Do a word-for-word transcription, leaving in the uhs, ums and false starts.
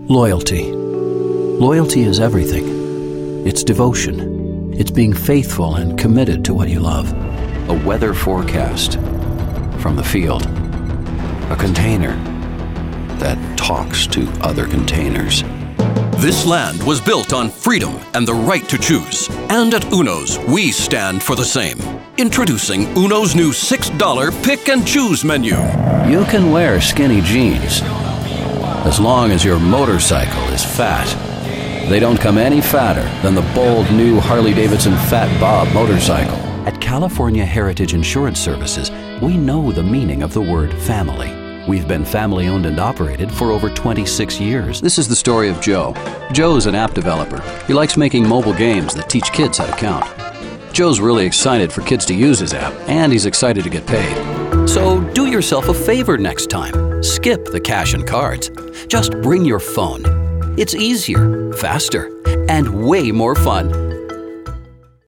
Loyalty. Loyalty is everything. It's devotion. It's being faithful and committed to what you love. A weather forecast from the field. A container that talks to other containers. This land was built on freedom and the right to choose. And at Uno's, we stand for the same. Introducing Uno's new six dollar Pick and Choose menu. You can wear skinny jeans as long as your motorcycle is fat. They don't come any fatter than the bold new Harley-Davidson Fat Bob motorcycle. At California Heritage Insurance Services, we know the meaning of the word family. We've been family-owned and operated for over twenty-six years. This is the story of Joe. Joe's an app developer. He likes making mobile games that teach kids how to count. Joe's really excited for kids to use his app, and he's excited to get paid. So do yourself a favor next time. Skip the cash and cards. Just bring your phone. It's easier, faster, and way more fun.